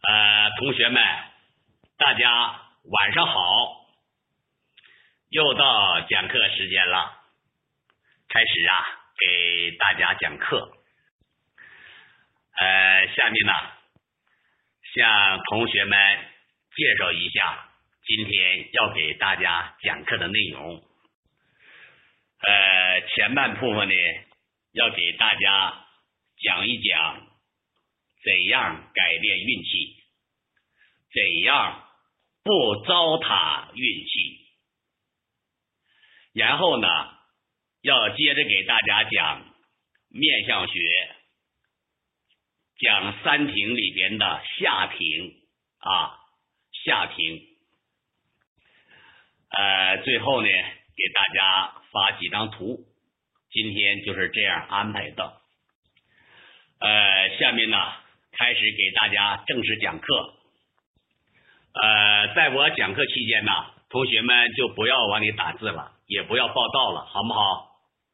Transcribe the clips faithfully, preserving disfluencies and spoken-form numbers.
呃，同学们，大家晚上好，又到讲课时间了，开始啊，给大家讲课。呃，下面呢，向同学们介绍一下今天要给大家讲课的内容。呃，前半部分呢，要给大家讲一讲怎样改变运气，怎样不糟蹋运气。然后呢，要接着给大家讲面相学，讲三庭里边的下庭啊，下庭。呃，最后呢，给大家发几张图，今天就是这样安排的。呃，下面呢，开始给大家正式讲课。呃，在我讲课期间呢，同学们就不要往里打字了，也不要报道了，好不好？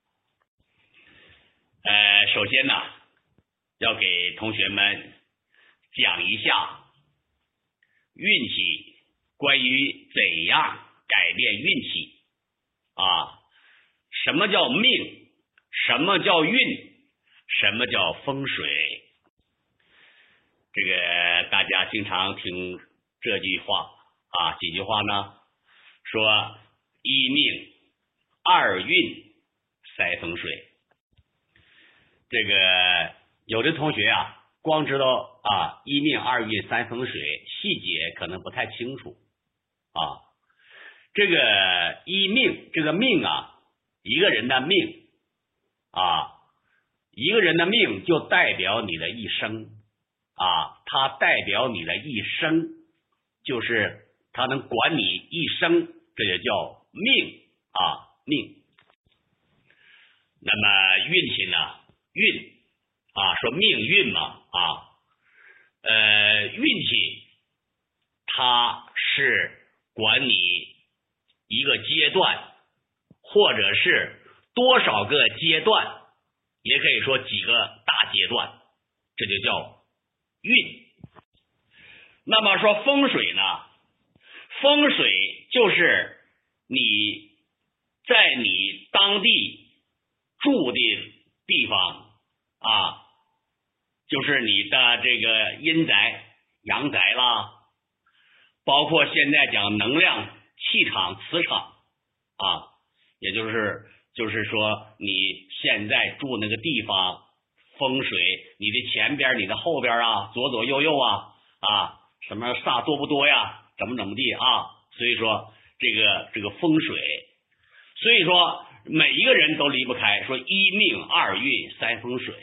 呃，首先呢，要给同学们讲一下运气，关于怎样改变运气啊？什么叫命？什么叫运？什么叫风水？这个大家经常听这句话啊，几句话呢？说一命二运三风水。这个有的同学啊，光知道啊一命二运三风水，细节可能不太清楚啊。这个一命，这个命啊，一个人的命啊，一个人的命就代表你的一生啊，它代表你的一生，就是它能管你一生，这就叫命啊，命。那么运气呢？运啊，说命运嘛啊，呃，运气它是管你一个阶段，或者是多少个阶段，也可以说几个大阶段，这就叫运。那么说风水呢？风水就是你在你当地住的地方啊，就是你的这个阴宅、阳宅啦，包括现在讲能量、气场、磁场啊，也就是就是说你现在住那个地方风水，你的前边、你的后边啊，左左右右啊啊，什么煞多不多呀？怎么怎么地啊？所以说这个这个风水，所以说每一个人都离不开说一命二运三风水。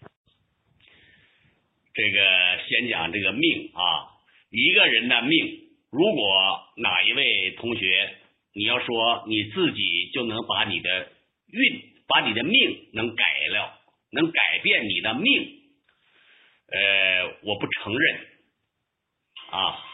这个先讲这个命啊，一个人的命，如果哪一位同学你要说你自己就能把你的运，把你的命能改了，能改变你的命，呃，我不承认啊。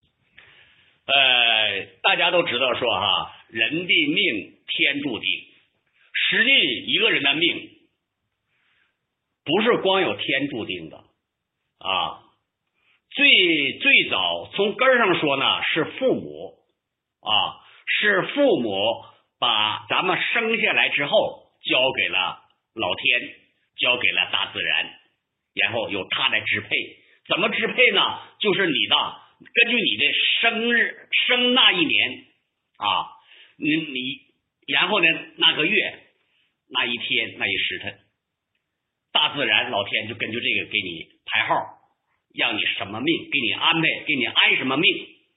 呃，大家都知道说哈，人的命天注定，实际一个人的命不是光有天注定的啊。最最早从根上说呢，是父母啊，是父母把咱们生下来之后交给了老天，交给了大自然，然后由他来支配。怎么支配呢？就是你的根据你的生日生那一年啊，你你然后呢那个月那一天那一时辰，大自然老天就根据这个给你排号，让你什么命，给你安排，给你安什么命。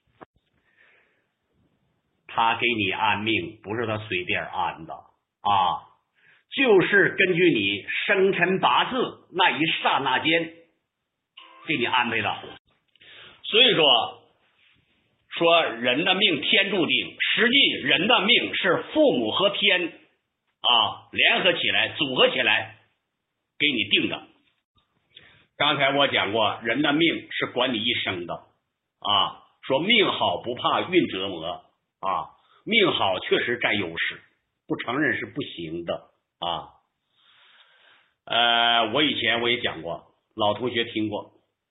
他给你安命不是他随便安的啊，就是根据你生辰八字那一刹那间给你安排的。所以说说人的命天注定，实际人的命是父母和天啊联合起来组合起来给你定的。刚才我讲过，人的命是管你一生的啊，说命好不怕运折磨啊，命好确实占优势，不承认是不行的啊。呃，我以前我也讲过，老同学听过，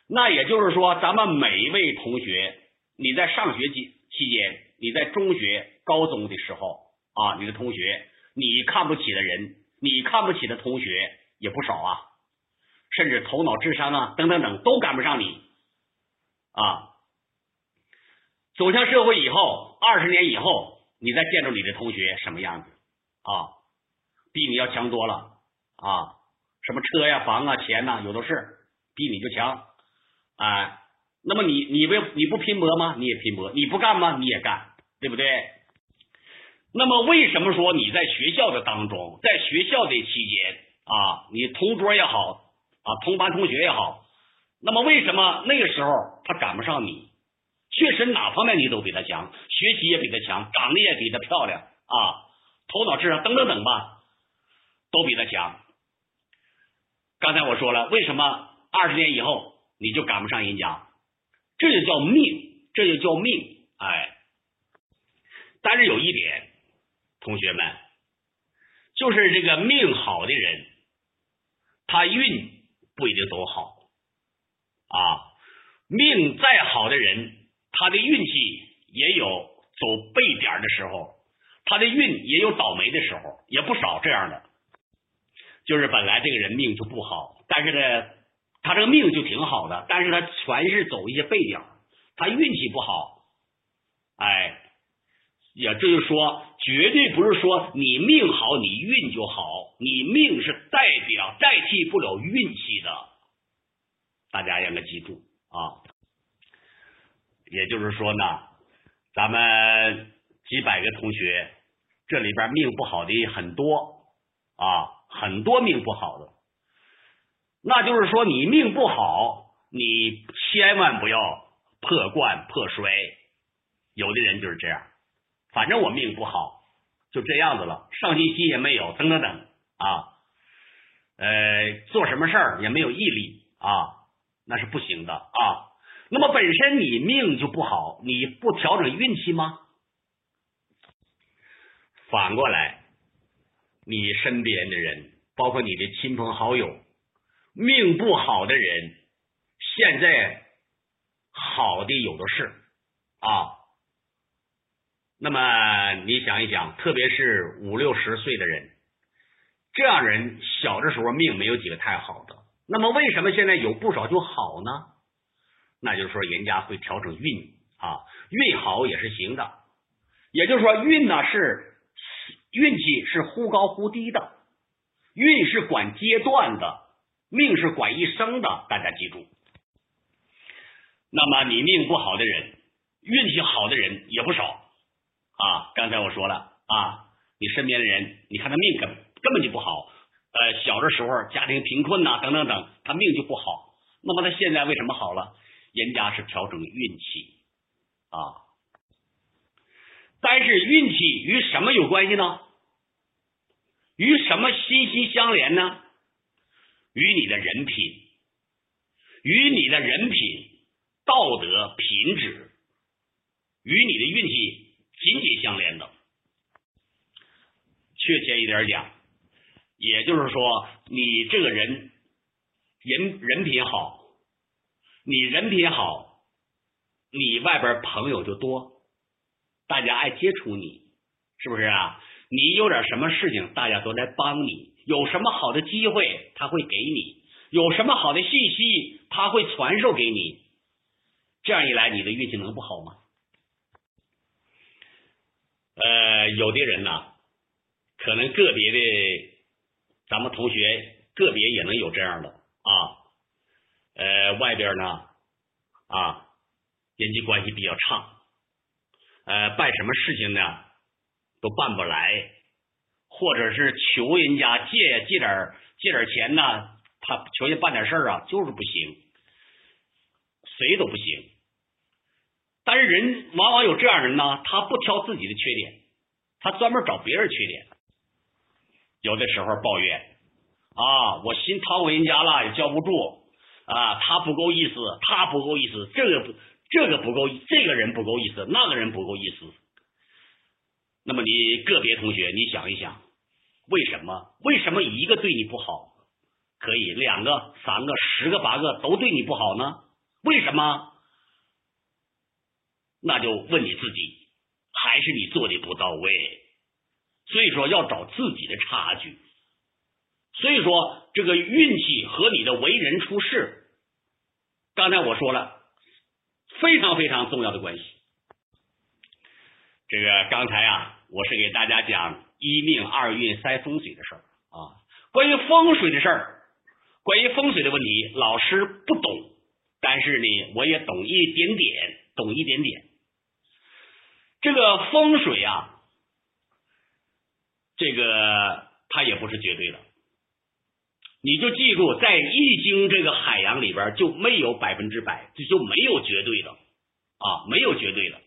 那也就是说，咱们每一位同学，你在上学期期间，你在中学、高中的时候啊，你的同学，你看不起的人，你看不起的同学也不少啊，甚至头脑、智商啊等等等都赶不上你啊。走向社会以后，二十年以后，你再见着你的同学什么样子啊？比你要强多了啊！什么车呀、房啊、钱呐、啊，有的是，比你就强。哎，那么你你为你不拼搏吗？你也拼搏，你不干吗？你也干，对不对？那么为什么说你在学校的当中，在学校的期间啊，你同桌也好啊，同班同学也好，那么为什么那个时候他赶不上你？确实哪方面你都比他强，学习也比他强，长得也比他漂亮啊，头脑智商等等等吧，都比他强。刚才我说了，为什么二十年以后你就赶不上人家？这就叫命，这就叫命。哎，但是有一点，同学们，就是这个命好的人，他运不一定都好啊。命再好的人，他的运气也有走背点的时候，他的运也有倒霉的时候，也不少这样的。就是本来这个人命就不好，但是呢，他这个命就挺好的，但是他全是走一些背点，他运气不好。哎，也这就是说，绝对不是说你命好你运就好，你命是代表代替不了运气的，大家应该记住啊。也就是说呢，咱们几百个同学，这里边命不好的很多啊，很多命不好的。那就是说你命不好，你千万不要破罐破摔。有的人就是这样，反正我命不好，就这样子了，上进心也没有，等等等啊，呃，做什么事儿也没有毅力啊，那是不行的啊。那么本身你命就不好，你不调整运气吗？反过来，你身边的人，包括你的亲朋好友，命不好的人，现在好的有的是啊。那么你想一想，特别是五六十岁的人，这样人小的时候命没有几个太好的，那么为什么现在有不少就好呢？那就是说人家会调整运啊，运好也是行的。也就是说运呢是运气是忽高忽低的，运是管阶段的，命是管一生的，大家记住。那么你命不好的人，运气好的人也不少啊。刚才我说了啊，你身边的人，你看他命根根本就不好，呃，小的时候家庭贫困呐、啊，等等等，他命就不好。那么他现在为什么好了？人家是调整运气啊。但是运气与什么有关系呢？与什么息息相连呢？与你的人品，与你的人品、道德、品质，与你的运气紧紧相连的。确切一点讲，也就是说，你这个人人人品好，你人品好，你外边朋友就多，大家爱接触你，是不是啊？你有点什么事情，大家都来帮你，有什么好的机会他会给你，有什么好的信息他会传授给你，这样一来你的运气能不好吗？呃，有的人呢，可能个别的咱们同学个别也能有这样的啊，呃，外边呢啊人际关系比较差，呃，办什么事情呢都办不来，或者是求人家借借点借点钱呢，他求人办点事儿啊，就是不行，谁都不行。但是人往往有这样人呢，他不挑自己的缺点，他专门找别人缺点。有的时候抱怨啊，我新掏给人家了也交不住啊，他不够意思，他不够意思，这个不这个不够，这个人不够意思，那个人不够意思。那么你个别同学，你想一想，为什么？为什么一个对你不好，可以两个、三个、十个、八个都对你不好呢？ 为什么？那就问你自己，还是你做的不到位。所以说要找自己的差距。所以说这个运气和你的为人处事，刚才我说了，非常非常重要的关系。这个刚才啊，我是给大家讲一命二运三风水的事儿啊。关于风水的事儿，关于风水的问题，老师不懂，但是呢，我也懂一点点，懂一点点。这个风水啊，这个它也不是绝对的。你就记住，在易经这个海洋里边就没有百分之百，就就没有绝对的啊，没有绝对的。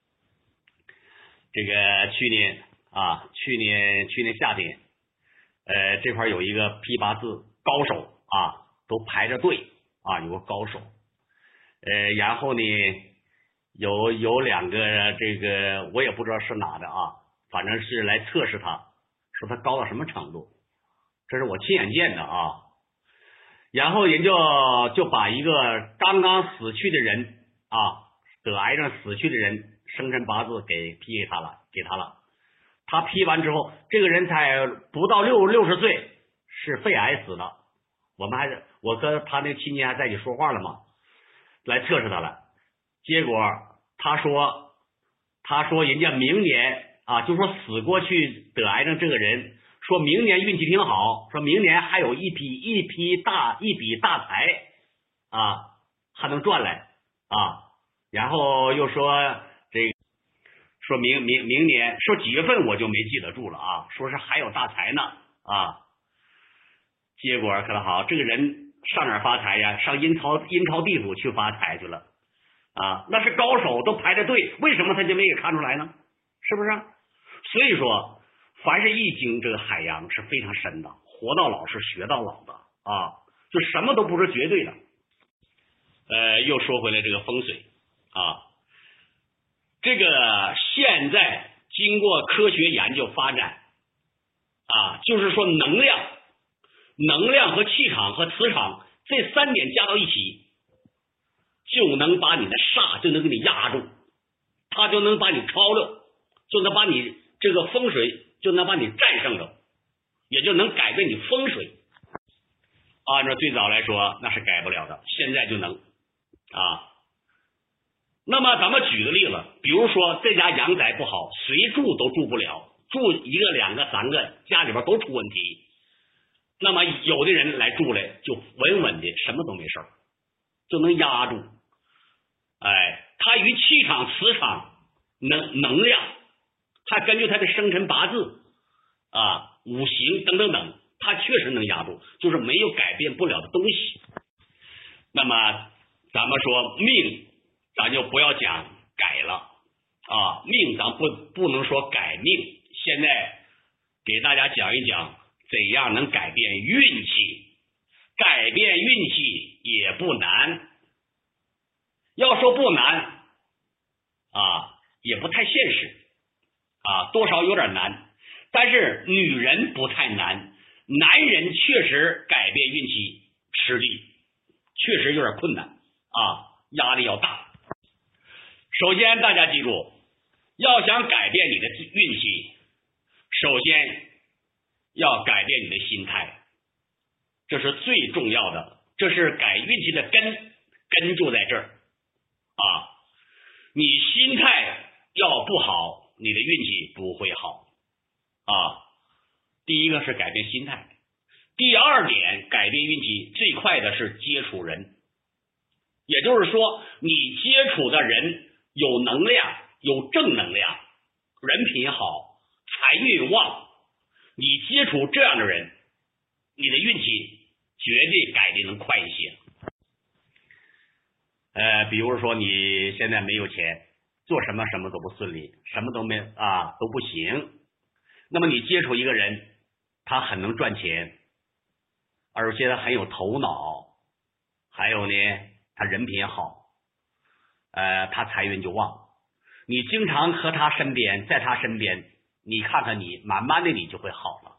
这个去年啊，去年去年夏天，呃，这块有一个批八字高手啊，都排着队啊，有个高手，呃，然后呢，有有两个这个我也不知道是哪的啊，反正是来测试他，说他高到什么程度。这是我亲眼见的啊，然后人就就把一个刚刚死去的人啊，得癌症死去的人生辰八字给批给他了，给他了。他批完之后，这个人才不到六六十岁，是肺癌死的。我们还是我跟他那亲戚还在一起说话了嘛，来测试他了。结果他说，他说人家明年啊，就说死过去得癌症这个人。说明年运气挺好，说明年还有一批一批大一笔大财啊，还能赚来啊。然后又说这个，说明明明年说几月份我就没记得住了啊，说是还有大财呢啊。结果可能好，这个人上哪儿发财呀？上阴曹阴曹地府去发财去了啊！那是高手都排着队，为什么他就没给看出来呢？是不是？所以说。凡是易经这个海洋是非常深的，活到老是学到老的啊，就什么都不是绝对的。呃，又说回来这个风水啊，这个现在经过科学研究发展啊，就是说能量、能量和气场和磁场这三点加到一起，就能把你的煞就能给你压住，它就能把你超溜，就能把你这个风水。就能把你战胜着，也就能改变你风水。按照最早来说，那是改不了的，现在就能啊。那么咱们举个例子，比如说这家阳宅不好，谁住都住不了，住一个、两个、三个，家里边都出问题。那么有的人来住来，就稳稳的，什么都没事，就能压住。哎，它与气场、磁场、能能量。他根据他的生辰八字啊、五行等等等，他确实能压住，就是没有改变不了的东西。那么咱们说命，咱就不要讲改了啊，命咱不不能说改命。现在给大家讲一讲怎样能改变运气，改变运气也不难。要说不难啊，也不太现实。啊，多少有点难，但是女人不太难，男人确实改变运气吃力，确实有点困难啊，压力要大。首先大家记住，要想改变你的运气，首先要改变你的心态，这是最重要的，这是改运气的根，根就在这儿啊。你心态要不好，你的运气不会好啊。第一个是改变心态，第二点改变运气最快的是接触人，也就是说你接触的人有能量，有正能量，人品好，财运旺，你接触这样的人，你的运气绝对改的能快一些。呃，比如说你现在没有钱，做什么什么都不顺利，什么都没啊都不行，那么你接触一个人，他很能赚钱，而且他很有头脑，还有呢他人品好，呃他财运就旺，你经常和他身边，在他身边，你看看你慢慢的你就会好了